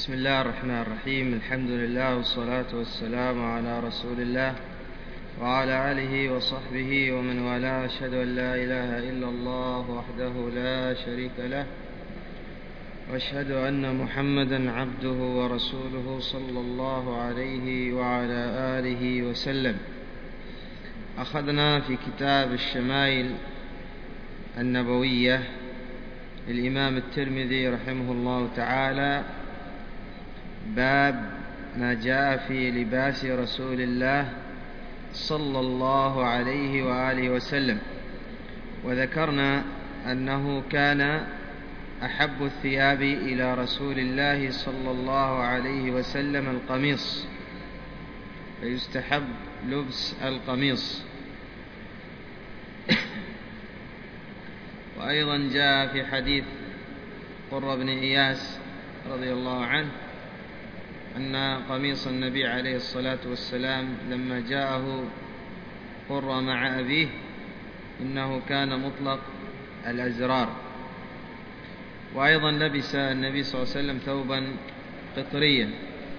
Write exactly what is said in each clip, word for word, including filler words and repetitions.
بسم الله الرحمن الرحيم. الحمد لله والصلاة والسلام على رسول الله وعلى آله وصحبه ومن والاه. أشهد أن لا إله إلا الله وحده لا شريك له، وأشهد أن محمدا عبده ورسوله صلى الله عليه وعلى آله وسلم. أخذنا في كتاب الشمائل النبوية للإمام الترمذي رحمه الله تعالى باب ما جاء في لباس رسول الله صلى الله عليه وآله وسلم، وذكرنا أنه كان أحب الثياب إلى رسول الله صلى الله عليه وسلم القميص، فيستحب لبس القميص. وأيضا جاء في حديث قرة بن إياس رضي الله عنه أن قميص النبي عليه الصلاة والسلام لما جاءه قرة مع أبيه إنه كان مطلق الأزرار. وأيضا لبس النبي صلى الله عليه وسلم ثوبا قطريا،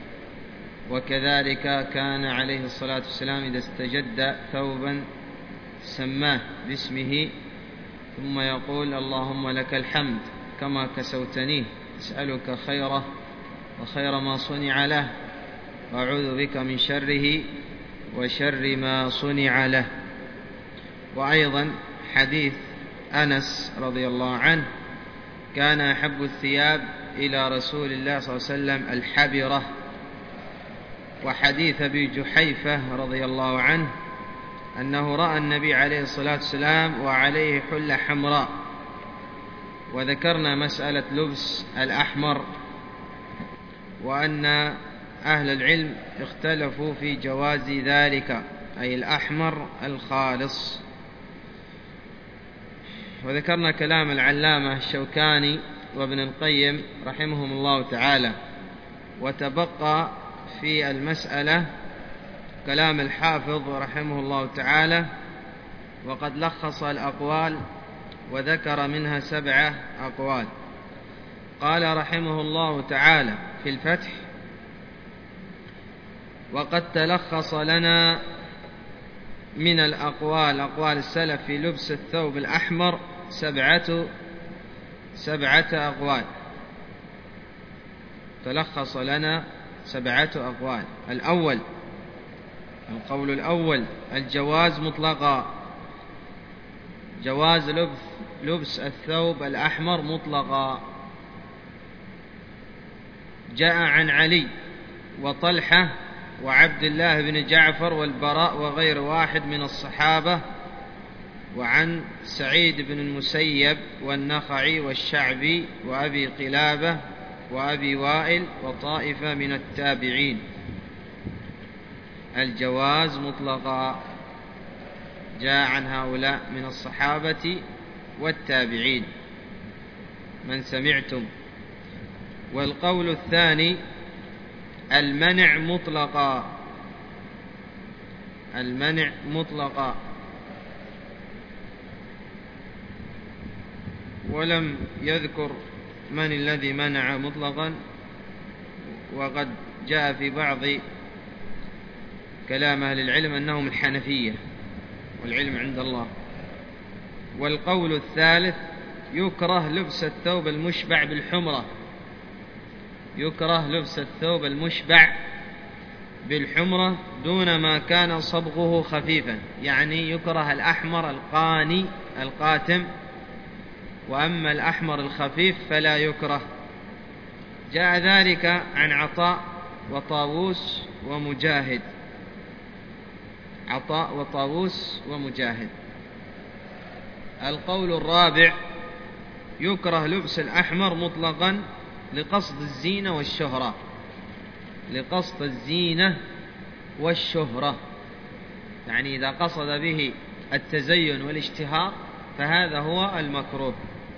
وكذلك كان عليه الصلاة والسلام إذا استجد ثوبا سماه باسمه ثم يقول اللهم لك الحمد كما كسوتنيه، أسألك خيره وخير ما صنع له، وأعوذ بك من شره وشر ما صنع له. وأيضا حديث أنس رضي الله عنه كان أحب الثياب إلى رسول الله صلى الله عليه وسلم الحبرة. وحديث أبي جحيفة رضي الله عنه أنه رأى النبي عليه الصلاة والسلام وعليه حلة حمراء. وذكرنا مسألة لبس الأحمر، وأن أهل العلم اختلفوا في جواز ذلك، أي الأحمر الخالص. وذكرنا كلام العلامة الشوكاني وابن القيم رحمهم الله تعالى، وتبقى في المسألة كلام الحافظ رحمه الله تعالى، وقد لخص الأقوال وذكر منها سبعة أقوال. قال رحمه الله تعالى في الفتح: وقد تلخص لنا من الأقوال أقوال السلف في لبس الثوب الأحمر سبعة سبعة أقوال. تلخص لنا سبعة أقوال. الأول، القول الأول الجواز مطلقا، جواز لبس لبس الثوب الأحمر مطلقا. جاء عن علي وطلحة وعبد الله بن جعفر والبراء وغير واحد من الصحابة، وعن سعيد بن المسيب والنخعي والشعبي وأبي قلابة وأبي وائل وطائفة من التابعين. الجواز مطلقا جاء عن هؤلاء من الصحابة والتابعين من سمعتم. والقول الثاني المنع مطلقا، المنع مطلقا، ولم يذكر من الذي منع مطلقا، وقد جاء في بعض كلام أهل العلم أنهم الحنفية، والعلم عند الله. والقول الثالث يكره لبس الثوب المشبع بالحمرة، يكره لبس الثوب المشبع بالحمرة دون ما كان صبغه خفيفا، يعني يكره الأحمر القاني القاتم، وأما الأحمر الخفيف فلا يكره. جاء ذلك عن عطاء وطاووس ومجاهد، عطاء وطاووس ومجاهد. القول الرابع يكره لبس الأحمر مطلقا لقصد الزينة والشهرة، لقصد الزينة والشهرة، يعني إذا قصد به التزين والاشتهار فهذا هو المكروه.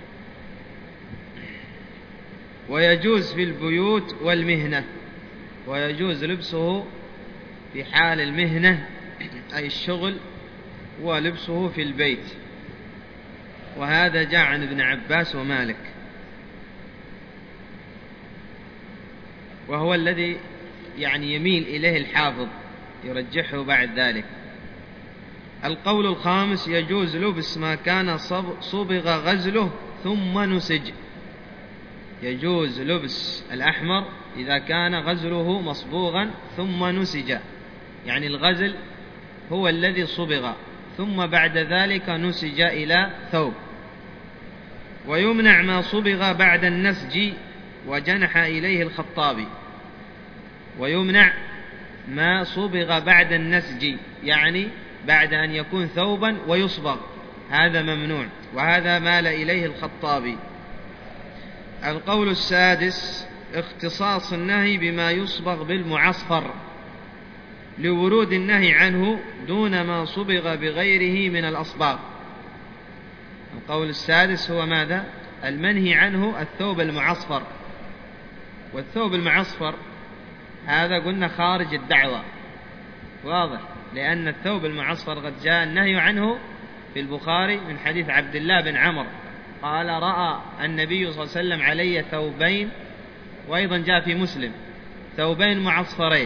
ويجوز في البيوت والمهنة، ويجوز لبسه في حال المهنة أي الشغل، ولبسه في البيت. وهذا جاء عن ابن عباس ومالك. وهو الذي يعني يميل إليه الحافظ يرجحه بعد ذلك. القول الخامس: يجوز لبس ما كان صبغ غزله ثم نسج. يجوز لبس الأحمر إذا كان غزله مصبوغا ثم نسج، يعني الغزل هو الذي صبغ ثم بعد ذلك نسج إلى ثوب. ويمنع ما صبغ بعد النسج وجنح إليه الخطابي. ويمنع ما صبغ بعد النسج، يعني بعد أن يكون ثوبا ويصبغ، هذا ممنوع، وهذا مال إليه الخطابي. القول السادس: اختصاص النهي بما يصبغ بالمعصفر لورود النهي عنه دون ما صبغ بغيره من الأصباغ. القول السادس هو ماذا؟ المنهي عنه الثوب المعصفر. والثوب المعصفر هذا قلنا خارج الدعوة، واضح، لأن الثوب المعصفر قد جاء النهي عنه في البخاري من حديث عبد الله بن عمر قال: رأى النبي صلى الله عليه وسلم علي ثوبين، وأيضا جاء في مسلم ثوبين معصفرين،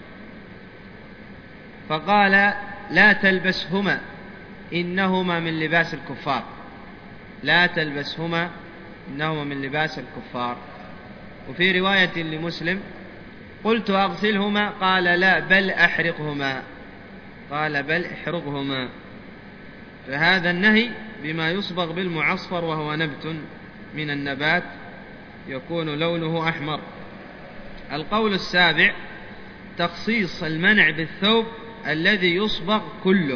فقال: لا تلبسهما إنهما من لباس الكفار. لا تلبسهما إنهما من لباس الكفار. وفي رواية لمسلم: قلت أغسلهما، قال: لا بل أحرقهما. قال: بل احرقهما. فهذا النهي بما يصبغ بالمعصفر، وهو نبت من النبات يكون لونه أحمر. القول السابع: تخصيص المنع بالثوب الذي يصبغ كله،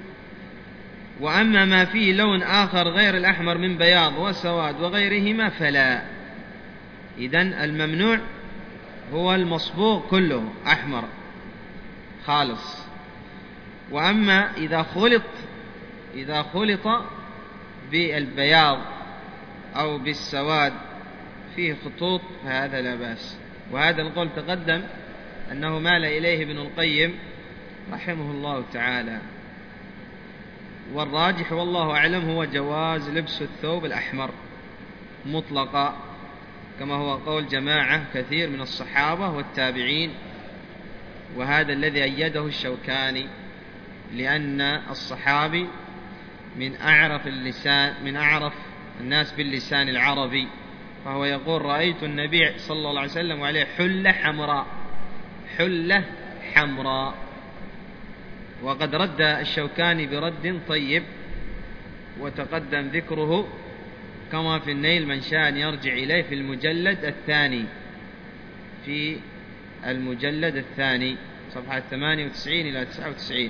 وأما ما فيه لون آخر غير الأحمر من بياض وسواد وغيرهما فلا. إذن الممنوع هو المصبوغ كله أحمر خالص. وأما إذا خلط إذا خلط بالبياض أو بالسواد فيه خطوط فهذا لا بأس. وهذا القول تقدم أنه مال إليه ابن القيم رحمه الله تعالى. والراجح والله أعلم هو جواز لبس الثوب الأحمر مطلقا، كما هو قول جماعة كثير من الصحابة والتابعين، وهذا الذي أيده الشوكاني، لأن الصحابي من أعرف اللسان من أعرف الناس باللسان العربي، فهو يقول: رأيت النبي صلى الله عليه وسلم وعليه حلة حمراء، حلة حمراء. وقد رد الشوكاني برد طيب وتقدم ذكره كما في النيل، من شاء أن يرجع إليه في المجلد الثاني في المجلد الثاني صفحة ثمانية وتسعين إلى تسعة وتسعين،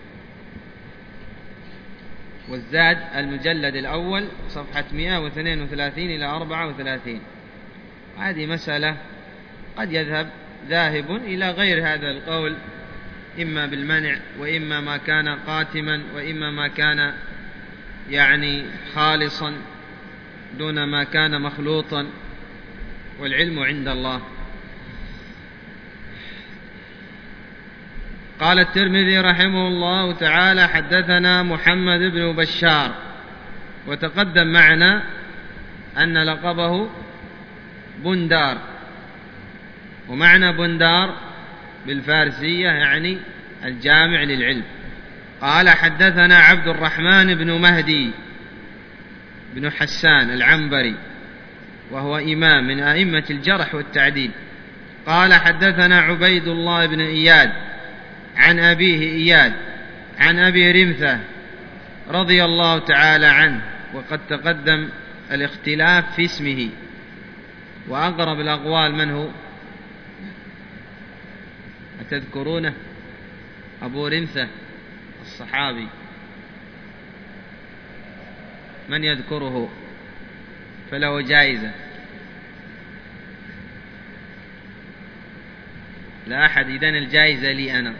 والزاد المجلد الأول صفحة مئة واثنين وثلاثين إلى أربعة وثلاثين. هذه مسألة قد يذهب ذاهب إلى غير هذا القول، إما بالمنع، وإما ما كان قاتما، وإما ما كان يعني خالصا دون ما كان مخلوطا، والعلم عند الله. قال الترمذي رحمه الله تعالى: حدثنا محمد بن بشار. وتقدم معنا أن لقبه بندار، ومعنى بندار بالفارسية يعني الجامع للعلم. قال: حدثنا عبد الرحمن بن مهدي بن حسان العنبري، وهو إمام من أئمة الجرح والتعديل. قال: حدثنا عبيد الله بن إياد عن أبيه إياد عن أبي رمثة رضي الله تعالى عنه، وقد تقدم الاختلاف في اسمه. وأقرب الأقوال من هو؟ أتذكرونه؟ أبو رمثة الصحابي، من يذكره فله جائزة؟ لا أحد؟ إذن الجائزة لي أنا.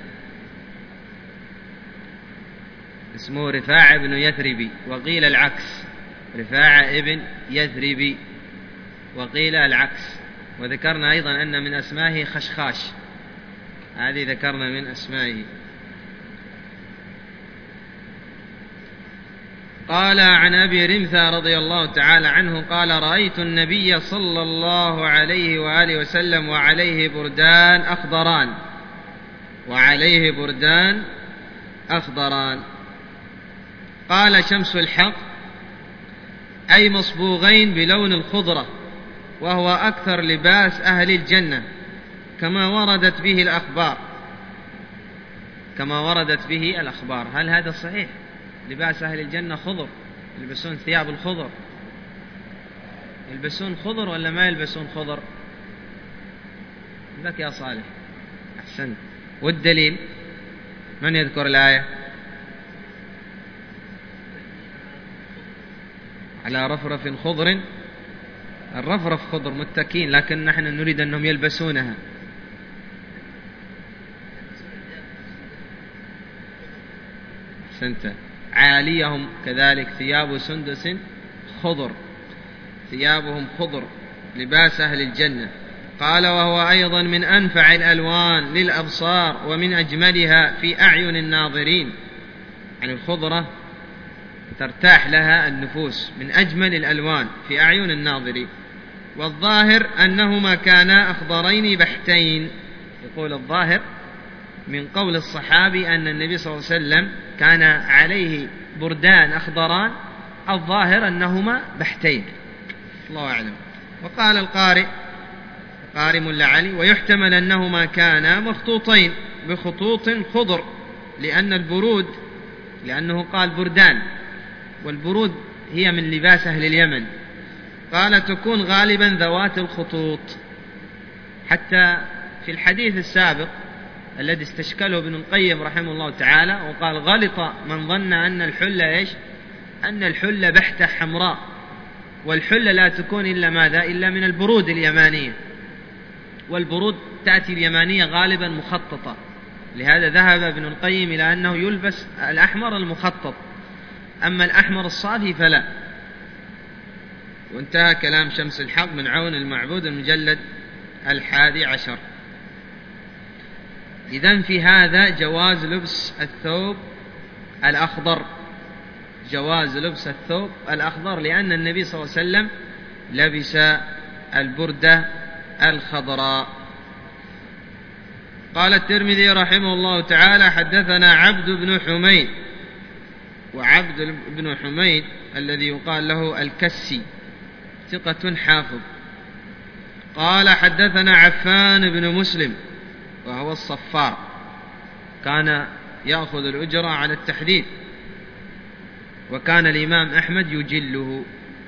اسمه رفاعة بن يثربي، وقيل العكس، رفاعة ابن يثربي، وقيل العكس. وذكرنا أيضا أن من أسمائه خشخاش، هذه ذكرنا من أسمائه. قال عن أبي رمثة رضي الله تعالى عنه قال رأيت النبي صلى الله عليه وآله وسلم وعليه بردان أخضران وعليه بردان أخضران. قال شمس الحق أي مصبوغين بلون الخضرة، وهو أكثر لباس أهل الجنة كما وردت به الأخبار كما وردت به الأخبار. هل هذا صحيح؟ لباس أهل الجنة خضر، يلبسون ثياب الخضر، يلبسون خضر ولا ما يلبسون خضر؟ لك يا صالح، أحسنت. والدليل من يذكر الآية؟ على رفرف خضر، الرفرف خضر متكين، لكن نحن نريد أنهم يلبسونها. أحسنت. عاليهم كذلك ثياب سندس خضر، ثيابهم خضر، لباس أهل الجنة. قال وهو أيضا من أنفع الألوان للأبصار ومن أجملها في أعين الناظرين، يعني الخضرة ترتاح لها النفوس، من أجمل الألوان في أعين الناظرين. والظاهر أنهما كانا أخضرين بحتين. يقول الظاهر من قول الصحابي أن النبي صلى الله عليه وسلم كان عليه بردان أخضران، الظاهر أنهما بحتين، الله أعلم. وقال القارئ قارئ ملا علي ويحتمل أنهما كانا مخطوطين بخطوط خضر، لأن البرود لأنه قال بردان، والبرود هي من لباس أهل اليمن، قال تكون غالبا ذوات الخطوط. حتى في الحديث السابق الذي استشكله ابن القيم رحمه الله تعالى وقال غلط من ظن أن الحلة إيش؟ أن الحلة بحتة حمراء، والحلة لا تكون إلا ماذا؟ إلا من البرود اليمانية، والبرود تأتي اليمانية غالبا مخططة، لهذا ذهب ابن القيم إلى أنه يلبس الأحمر المخطط، أما الأحمر الصافي فلا. وانتهى كلام شمس الحق من عون المعبود المجلد الحادي عشر. إذن في هذا جواز لبس الثوب الأخضر، جواز لبس الثوب الأخضر، لأن النبي صلى الله عليه وسلم لبس البردة الخضراء. قال الترمذي رحمه الله تعالى حدثنا عبد بن حميد، وعبد بن حميد الذي يقال له الكسي ثقة حافظ. قال حدثنا عفان بن مسلم وهو الصفار، كان يأخذ الأجرة على التحديد، وكان الإمام أحمد يجله،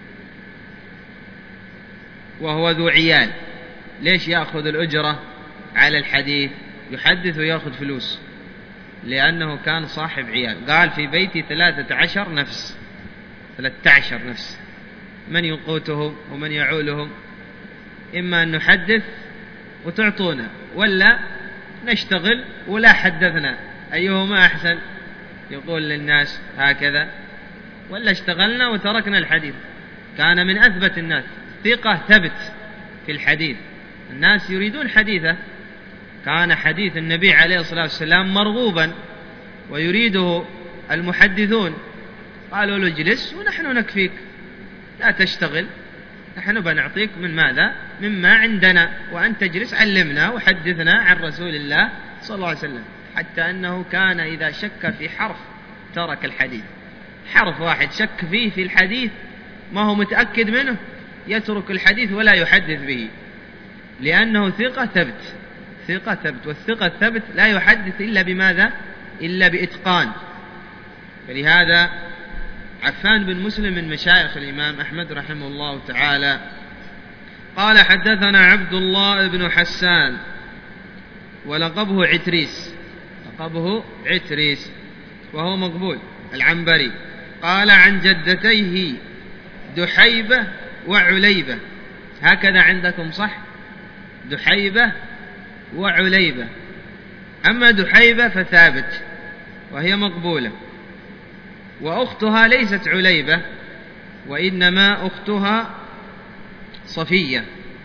وهو ذو عيال. ليش يأخذ الأجرة على الحديث؟ يحدث ويأخذ فلوس، لأنه كان صاحب عيال. قال في بيتي ثلاثة عشر نفس، ثلاثة عشر نفس، من يقوتهم ومن يعولهم؟ إما أن نحدث وتعطونا، ولا نشتغل ولا حدثنا، أيهما أحسن؟ يقول للناس هكذا، ولا اشتغلنا وتركنا الحديث؟ كان من أثبت الناس، ثقة ثبت في الحديث، الناس يريدون حديثه. كان حديث النبي عليه الصلاة والسلام مرغوبا ويريده المحدثون، قالوا له اجلس ونحن نكفيك، لا تشتغل، نحن بنعطيك من ماذا؟ مما عندنا، وأنت اجلس علمنا وحدثنا عن رسول الله صلى الله عليه وسلم. حتى أنه كان إذا شك في حرف ترك الحديث، حرف واحد شك فيه في الحديث ما هو متأكد منه يترك الحديث ولا يحدث به، لأنه ثقة ثبت، ثقة ثبت، والثقة الثبت لا يحدث إلا بماذا؟ إلا بإتقان. فلهذا عفان بن مسلم من مشايخ الإمام أحمد رحمه الله تعالى. قال حدثنا عبد الله بن حسان ولقبه عتريس، لقبه عتريس وهو مقبول العنبري. قال عن جدتيه دحيبة وعليبة، هكذا عندكم صح؟ دحيبة وعليبة، أما دحيبة فثابت وهي مقبولة، وأختها ليست عليبة وإنما أختها صفية،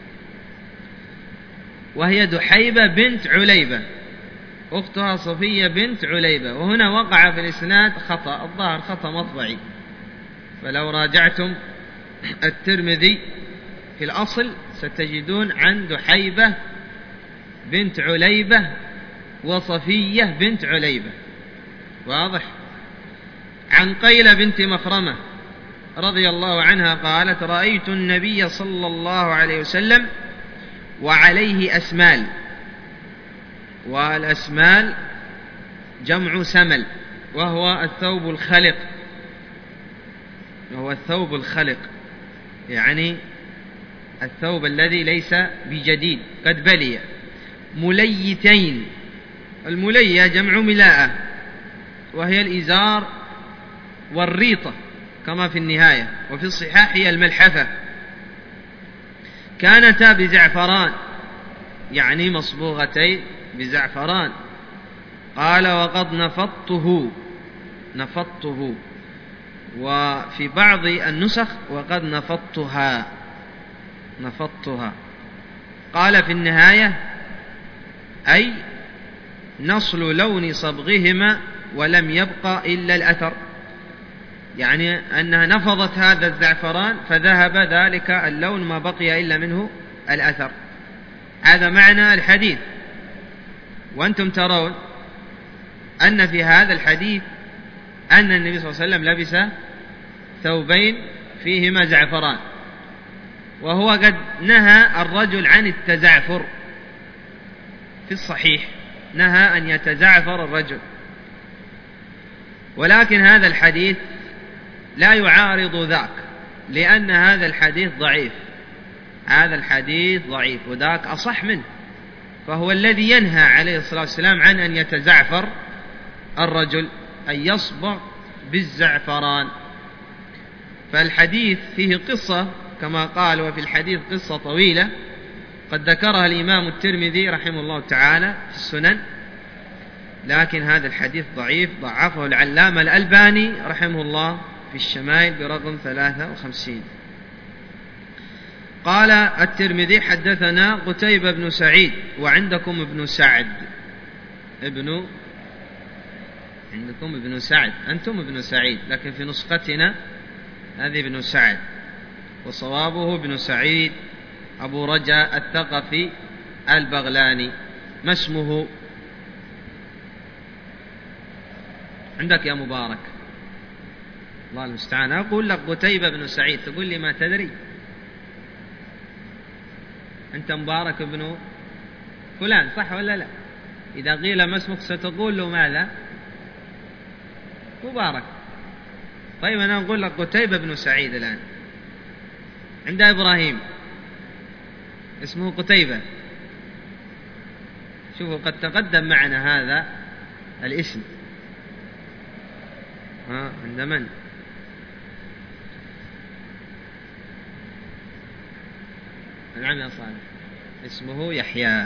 وهي دحيبة بنت عليبة، أختها صفية بنت عليبة. وهنا وقع في الإسناد خطأ، الظاهر خطأ مطبعي، فلو راجعتم الترمذي في الأصل ستجدون عن دحيبة بنت عليبة وصفية بنت عليبة، واضح؟ عن قيلة بنت مخرمة رضي الله عنها قالت: رأيت النبي صلى الله عليه وسلم وعليه أسمال، والأسمال جمع سمل، وهو الثوب الخلق، وهو الثوب الخلق يعني الثوب الذي ليس بجديد قد بلي، مليتين. الملية جمع ملاءة، وهي الإزار والريطة كما في النهاية، وفي الصحاح هي الملحفة. كانتا بزعفران يعني مصبوغتين بزعفران. قال: وقد نفضته نفضته وفي بعض النسخ وقد نفضتها نفضتها قال في النهاية: أي نصل لون صبغهما ولم يبقى إلا الأثر، يعني أنها نفضت هذا الزعفران فذهب ذلك اللون ما بقي إلا منه الأثر. هذا معنى الحديث. وأنتم ترون أن في هذا الحديث أن النبي صلى الله عليه وسلم لبس ثوبين فيهما زعفران، وهو قد نهى الرجل عن التزعفر في الصحيح، نهى أن يتزعفر الرجل. ولكن هذا الحديث لا يعارض ذاك، لأن هذا الحديث ضعيف، هذا الحديث ضعيف وذاك أصح منه، فهو الذي ينهى عليه الصلاة والسلام عن أن يتزعفر الرجل، أن يصبغ بالزعفران. فالحديث فيه قصة كما قال، وفي الحديث قصة طويلة قد ذكرها الإمام الترمذي رحمه الله تعالى في السنن، لكن هذا الحديث ضعيف، ضعفه العلامة الألباني رحمه الله في الشمائل برقم ثلاثة وخمسين. قال الترمذي: حدثنا قتيبة بن سعيد، وعندكم ابن سعد، ابن عندكم ابن سعد، أنتم ابن سعيد، لكن في نسختنا هذه ابن سعد، وصوابه ابن سعيد أبو رجاء الثقفي البغلاني. ما اسمه عندك يا مبارك؟ الله المستعان. أقول لك قتيبة بن سعيد تقول لي ما تدري؟ أنت مبارك ابن فلان صح ولا لا؟ إذا قيل ما اسمك ستقول له ماذا؟ مبارك. طيب أنا أقول لك قتيبة بن سعيد الآن. عند إبراهيم اسمه قتيبة، شوفوا قد تقدم معنا هذا الاسم. ها عند من؟ نعم يا صالح، اسمه يحيى.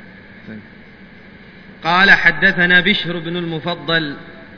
قال: حدثنا بشر بن المفضل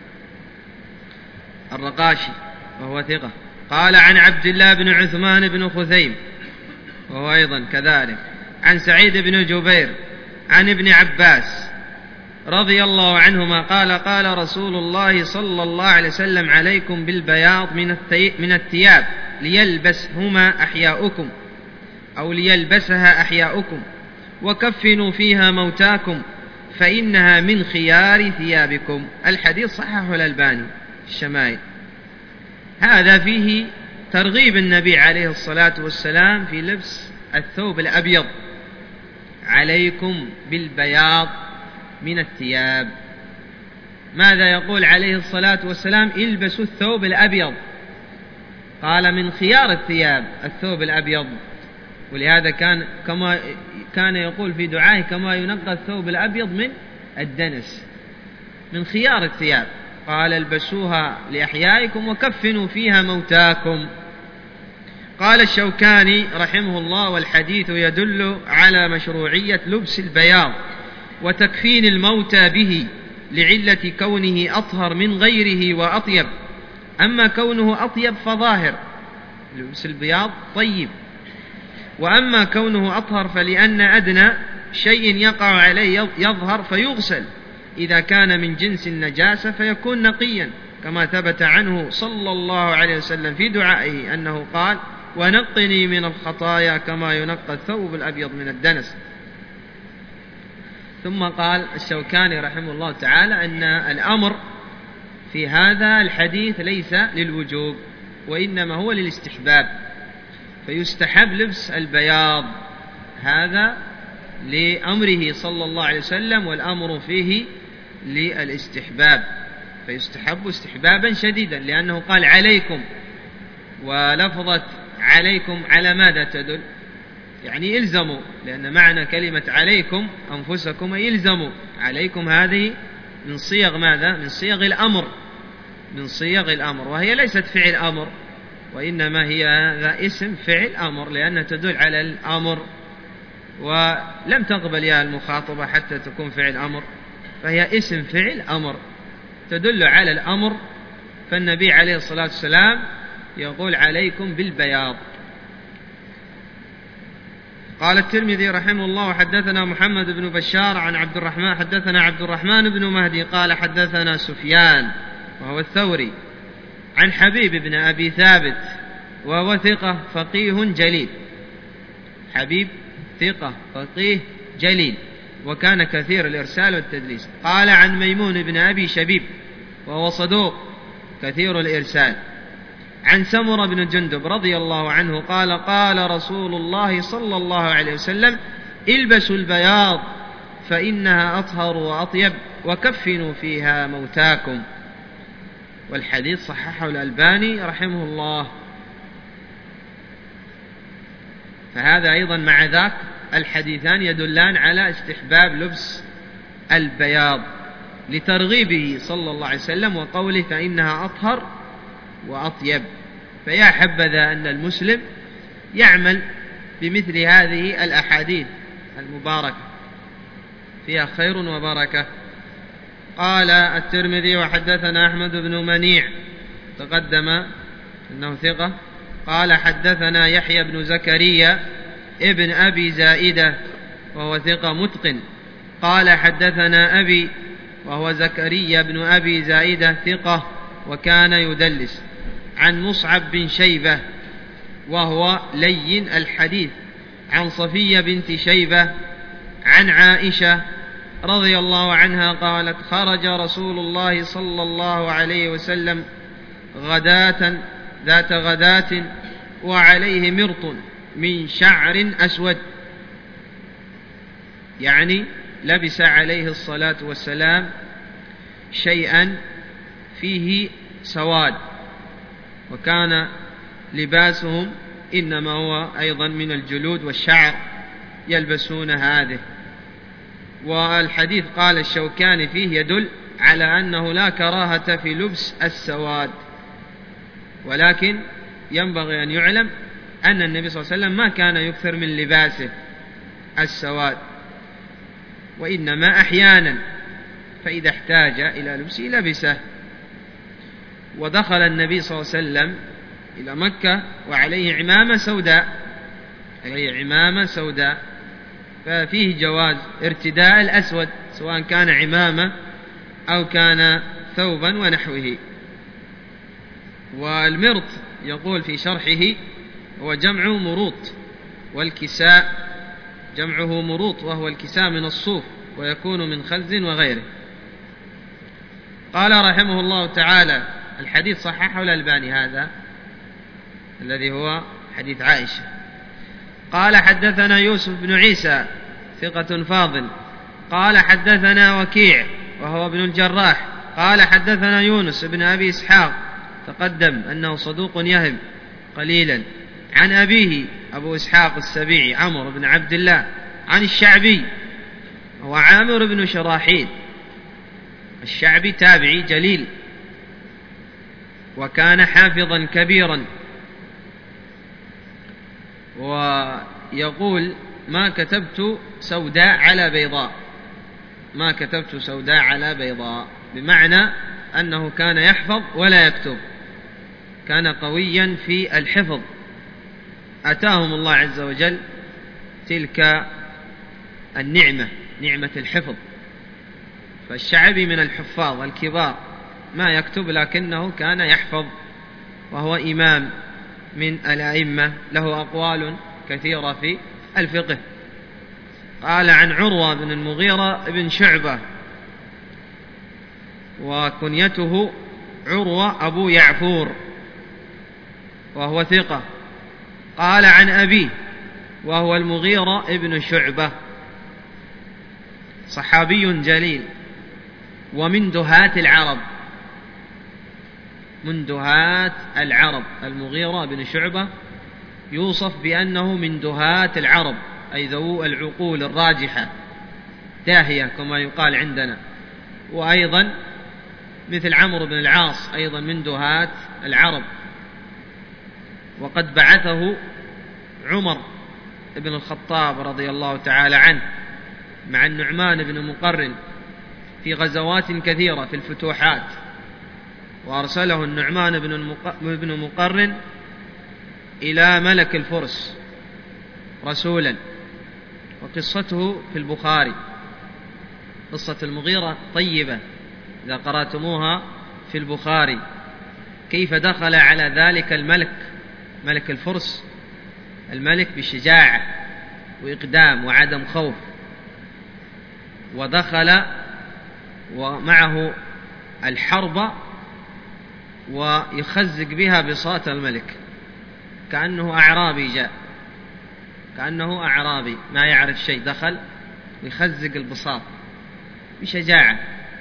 الرقاشي وهو ثقة. قال: عن عبد الله بن عثمان بن خثيم وهو أيضا كذلك، عن سعيد بن جبير عن ابن عباس رضي الله عنهما قال: قال رسول الله صلى الله عليه وسلم: عليكم بالبياض من الثياب ليلبسهما أحياؤكم أو ليلبسها أحياؤكم، وكفنوا فيها موتاكم فإنها من خيار ثيابكم. الحديث صححه الألباني في الشمائل. هذا فيه ترغيب النبي عليه الصلاة والسلام في لبس الثوب الأبيض. عليكم بالبياض من الثياب. ماذا يقول عليه الصلاة والسلام؟ البسوا الثوب الأبيض. قال: من خيار الثياب الثوب الأبيض. ولهذا كان كما كان يقول في دعائه: كما ينقى الثوب الأبيض من الدنس، من خيار الثياب. قال: البسوها لأحيائكم وكفنوا فيها موتاكم. قال الشوكاني رحمه الله: والحديث يدل على مشروعية لبس البياض وتكفين الموتى به لعلة كونه أطهر من غيره وأطيب. أما كونه أطيب فظاهر، لبس البياض طيب، وأما كونه أطهر فلأن أدنى شيء يقع عليه يظهر فيغسل، إذا كان من جنس النجاسة فيكون نقيا، كما ثبت عنه صلى الله عليه وسلم في دعائه أنه قال: ونقني من الخطايا كما ينقى الثوب الأبيض من الدنس. ثم قال الشوكاني رحمه الله تعالى أن الأمر في هذا الحديث ليس للوجوب، وإنما هو للاستحباب، فيستحب لبس البياض، هذا لأمره صلى الله عليه وسلم، والأمر فيه للاستحباب، فيستحب استحبابا شديدا، لأنه قال عليكم، ولفظة عليكم على ماذا تدل؟ يعني إلزموا، لأن معنى كلمة عليكم أنفسكم أي إلزموا. عليكم هذه من صيغ ماذا؟ من صيغ الأمر، من صيغ الأمر، وهي ليست فعل أمر، وإنما هي اسم فعل أمر، لأنها تدل على الأمر، ولم تقبل يا المخاطبة حتى تكون فعل أمر، فهي اسم فعل أمر تدل على الأمر. فالنبي عليه الصلاة والسلام يقول عليكم بالبياض. قال الترمذي رحمه الله: حدثنا محمد بن بشار عن عبد الرحمن حدثنا عبد الرحمن بن مهدي قال حدثنا سفيان وهو الثوري عن حبيب بن أبي ثابت وهو ثقة فقيه جليل. حبيب ثقة فقيه جليل، وكان كثير الإرسال والتدليس. قال عن ميمون بن أبي شبيب وهو صدوق كثير الإرسال. عن سمرة بن جندب رضي الله عنه قال: قال رسول الله صلى الله عليه وسلم: البسوا البياض فإنها أطهر وأطيب، وكفنوا فيها موتاكم. والحديث صححه الألباني رحمه الله. فهذا أيضا مع ذاك الحديثان يدلان على استحباب لبس البياض لترغيبه صلى الله عليه وسلم، وقوله فإنها أطهر وأطيب. فيا حبذا أن المسلم يعمل بمثل هذه الأحاديث المباركة، فيها خير وبركة. قال الترمذي: وحدثنا أحمد بن منيع تقدم أنه ثقة. قال حدثنا يحيى بن زكريا ابن أبي زائدة وهو ثقة متقن. قال حدثنا أبي وهو زكريا بن أبي زائدة ثقة وكان يدلس. عن مصعب بن شيبة وهو لين الحديث. عن صفية بنت شيبة عن عائشة رضي الله عنها قالت: خرج رسول الله صلى الله عليه وسلم غداة ذات غداة وعليه مرط من شعر أسود، يعني لبس عليه الصلاة والسلام شيئا فيه سواد، وكان لباسهم إنما هو أيضا من الجلود والشعر يلبسون هذه. والحديث قال الشوكاني فيه يدل على أنه لا كراهة في لبس السواد، ولكن ينبغي أن يعلم أن النبي صلى الله عليه وسلم ما كان يكثر من لباسه السواد، وإنما أحيانا فإذا احتاج إلى لبسه لبسه. ودخل النبي صلى الله عليه وسلم إلى مكة وعليه عمامة سوداء، عليه عمامة سوداء، ففيه جواز ارتداء الأسود سواء كان عمامة أو كان ثوبا ونحوه. والمرط يقول في شرحه هو جمع مروط، والكساء جمعه مروط وهو الكساء من الصوف، ويكون من خز وغيره. قال رحمه الله تعالى: الحديث صححه الألباني هذا الذي هو حديث عائشة. قال حدثنا يوسف بن عيسى ثقة فاضل. قال حدثنا وكيع وهو ابن الجراح. قال حدثنا يونس بن أبي إسحاق تقدم أنه صدوق يهم قليلا. عن أبيه أبو إسحاق السبيعي عمرو بن عبد الله عن الشعبي هو عامر بن شراحيل. الشعبي تابعي جليل، وكان حافظا كبيرا، ويقول: ما كتبت سوداء على بيضاء، ما كتبت سوداء على بيضاء، بمعنى أنه كان يحفظ ولا يكتب، كان قويا في الحفظ، أتاهم الله عز وجل تلك النعمة، نعمة الحفظ. فالشعبي من الحفاظ الكبار ما يكتب لكنه كان يحفظ، وهو إمام من الأئمة، له أقوال كثيرة في الفقه. قال عن عروة بن المغيرة بن شعبة، وكنيته عروة أبو يعفور، وهو ثقة. قال عن أبيه وهو المغيرة بن شعبة، صحابي جليل ومن دهاة العرب، من دهاة العرب. المغيرة بن شعبة يوصف بأنه من دهاة العرب، أي ذو العقول الراجحة، داهية كما يقال عندنا. وأيضا مثل عمرو بن العاص أيضا من دهاة العرب. وقد بعثه عمر بن الخطاب رضي الله تعالى عنه مع النعمان بن مقرن في غزوات كثيرة في الفتوحات، وأرسله النعمان بن مقرن إلى ملك الفرس رسولا، وقصته في البخاري. قصة المغيرة طيبة إذا قرأتموها في البخاري، كيف دخل على ذلك الملك ملك الفرس، الملك بشجاعة وإقدام وعدم خوف، ودخل ومعه الحرب ويخزق بها بساط الملك، كأنه أعرابي جاء، كأنه أعرابي ما يعرف شيء، دخل ويخزق البساط بشجاعة،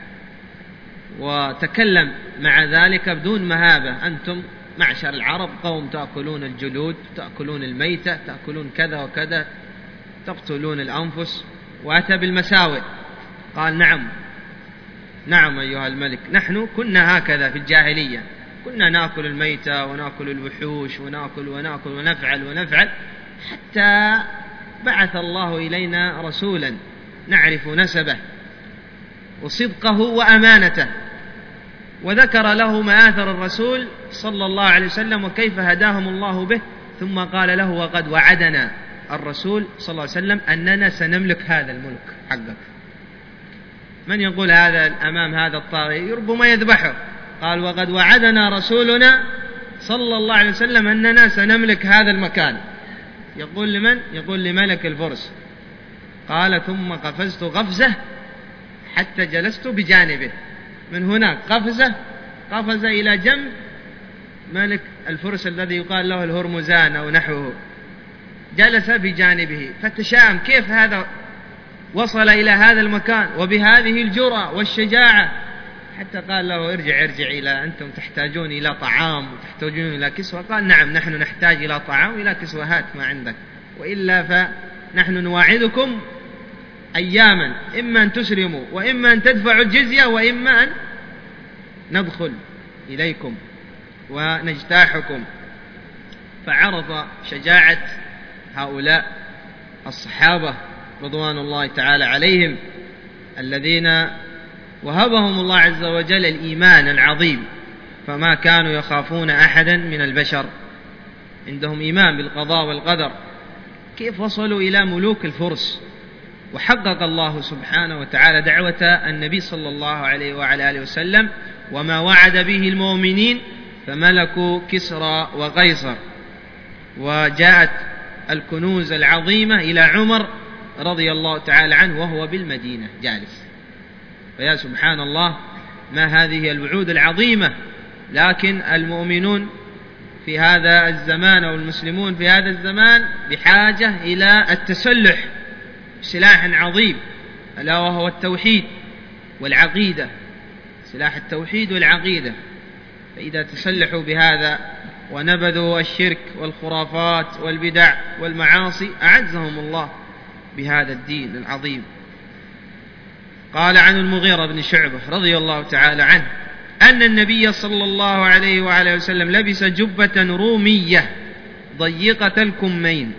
وتكلم مع ذلك بدون مهابة: أنتم معشر العرب قوم تأكلون الجلود، تأكلون الميتة، تأكلون كذا وكذا، تقتلون الأنفس. وأتى بالمساوئ. قال: نعم نعم أيها الملك، نحن كنا هكذا في الجاهلية، كنا نأكل الميتة ونأكل الوحوش ونأكل ونأكل ونفعل ونفعل، حتى بعث الله إلينا رسولا نعرف نسبه وصدقه وأمانته، وذكر له مآثر الرسول صلى الله عليه وسلم وكيف هداهم الله به. ثم قال له: وقد وعدنا الرسول صلى الله عليه وسلم أننا سنملك هذا الملك حقك. من يقول هذا أمام هذا الطاغي؟ ربما يذبحه. قال: وقد وعدنا رسولنا صلى الله عليه وسلم أننا سنملك هذا المكان. يقول لمن؟ يقول لملك الفرس. قال: ثم قفزت قفزة حتى جلست بجانبه. من هناك قفزة، قفز إلى جنب ملك الفرس الذي يقال له الهرمزان أو نحوه، جلس بجانبه، فتشاءم كيف هذا وصل إلى هذا المكان وبهذه الجرأة والشجاعة، حتى قال له: ارجع ارجع إلى أنتم تحتاجون إلى طعام وتحتاجون إلى كسوة. قال: نعم نحن نحتاج إلى طعام وإلى كسوة، هات ما عندك، وإلا فنحن نواعدكم أياما، إما أن تسلموا وإما أن تدفعوا الجزية وإما أن ندخل إليكم ونجتاحكم. فعرف شجاعة هؤلاء الصحابة رضوان الله تعالى عليهم، الذين وهبهم الله عز وجل الإيمان العظيم، فما كانوا يخافون أحدا من البشر، عندهم إيمان بالقضاء والقدر. كيف وصلوا إلى ملوك الفرس؟ وحقق الله سبحانه وتعالى دعوة النبي صلى الله عليه وعلى آله وسلم وما وعد به المؤمنين، فملكوا كسرى وقيصر. وجاءت الكنوز العظيمة إلى عمر رضي الله تعالى عنه وهو بالمدينة جالس. فيا سبحان الله، ما هذه الوعود العظيمة! لكن المؤمنون في هذا الزمان أو المسلمون في هذا الزمان بحاجة إلى التسلح سلاح عظيم، ألا وهو التوحيد والعقيدة، سلاح التوحيد والعقيدة. فإذا تسلحوا بهذا ونبذوا الشرك والخرافات والبدع والمعاصي، أعزهم الله بهذا الدين العظيم. قال عن المغيرة بن شعبة رضي الله تعالى عنه أن النبي صلى الله عليه وعلى وسلم لبس جبة رومية ضيقة الكمين،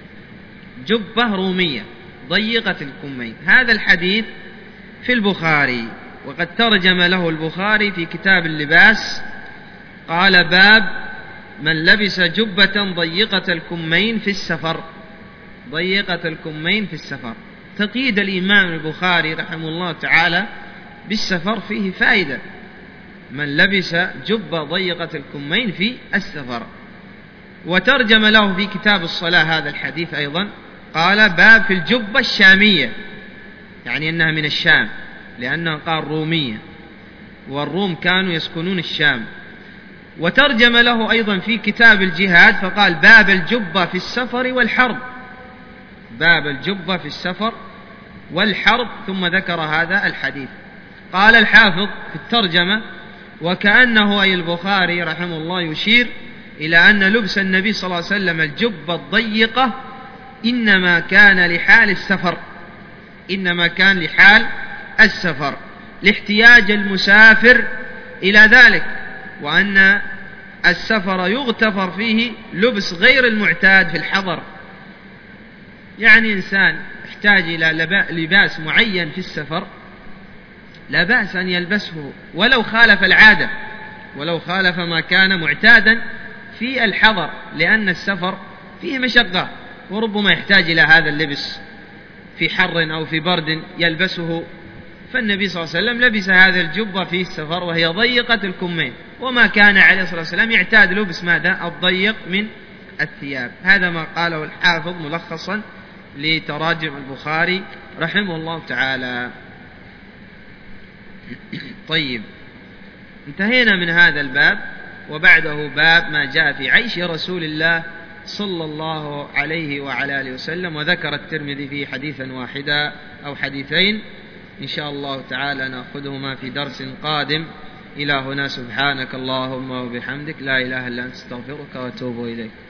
جبة رومية ضيقة الكمين. هذا الحديث في البخاري، وقد ترجم له البخاري في كتاب اللباس، قال: باب من لبس جبة ضيقة الكمين في السفر. ضيقة الكمين في السفر، تقييد الإمام البخاري رحمه الله تعالى بالسفر فيه فائدة، من لبس جبة ضيقة الكمين في السفر. وترجم له في كتاب الصلاة هذا الحديث أيضا، قال باب في الجبة الشامية، يعني أنها من الشام، لأنها قال رومية، والروم كانوا يسكنون الشام. وترجم له أيضا في كتاب الجهاد فقال باب الجبة في السفر والحرب، باب الجبة في السفر والحرب، ثم ذكر هذا الحديث. قال الحافظ في الترجمة: وكأنه أي البخاري رحمه الله يشير إلى أن لبس النبي صلى الله عليه وسلم الجبة الضيقة إنما كان لحال السفر، إنما كان لحال السفر لاحتياج المسافر إلى ذلك، وأن السفر يغتفر فيه لبس غير المعتاد في الحضر. يعني إنسان يحتاج إلى لباس معين في السفر لا بأس أن يلبسه ولو خالف العادة، ولو خالف ما كان معتادا في الحضر، لأن السفر فيه مشقة، وربما يحتاج إلى هذا اللبس في حر أو في برد يلبسه. فالنبي صلى الله عليه وسلم لبس هذه الجبة في السفر وهي ضيقة الكمين، وما كان عليه الصلاة والسلام يعتاد لبس ماذا؟ الضيق من الثياب. هذا ما قاله الحافظ ملخصا لتراجم البخاري رحمه الله تعالى. طيب، انتهينا من هذا الباب، وبعده باب ما جاء في عيش رسول الله صلى الله عليه وعلى آله وسلم. وذكر الترمذي فيه حديثا واحدا أو حديثين، إن شاء الله تعالى نأخذهما في درس قادم. إلى هنا، سبحانك اللهم وبحمدك، لا إله إلا أنت، استغفرك وأتوب إليك.